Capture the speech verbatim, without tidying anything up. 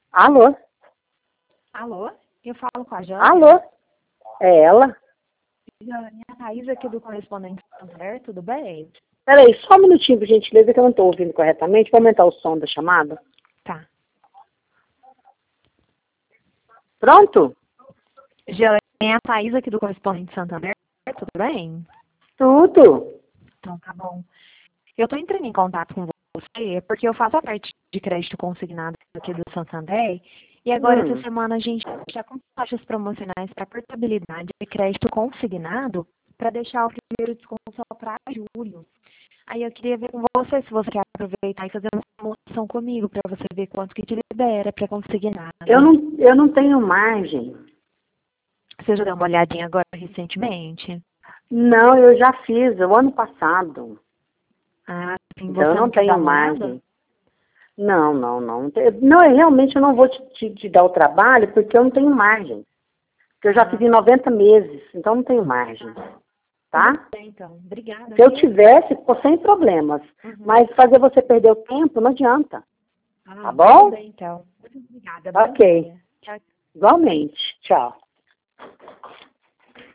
Alô? Alô? Eu falo com a Jânia. Alô? É ela? Jânia, a Thaís aqui do Correspondente Santander, tudo bem? Peraí, só um minutinho, por gentileza, que eu não estou ouvindo corretamente. Vou aumentar o som da chamada. Tá. Pronto? Jânia, a Thaís aqui do Correspondente Santander, tudo bem? Tudo. Então tá bom. Eu tô entrando em contato com você porque eu faço a parte de crédito consignado aqui do Santander e agora Hum. essa semana a gente já com taxas promocionais para portabilidade e crédito consignado para deixar o primeiro desconto só para julho. Aí eu queria ver com você se você quer aproveitar e fazer uma promoção comigo para você ver quanto que te libera para consignado. Eu não, eu não tenho margem. Você já deu uma olhadinha agora recentemente? Não, eu já fiz, o ano passado. Ah, sim, Então você eu não não quer dar tenho uma olhada? margem. Não, não, não. Não, eu realmente eu não vou te, te, te dar o trabalho porque eu não tenho margem. Porque eu já Ah. fiz em noventa meses, então não tenho margem. Tá? Tudo bem, então. Obrigada. Se eu Viu? tivesse, ficou sem problemas. Uhum. Mas fazer você perder o tempo não adianta. Ah, Tá bom? tudo bem, então. Muito obrigada. Bom Ok. dia. Tchau. Igualmente. Tchau.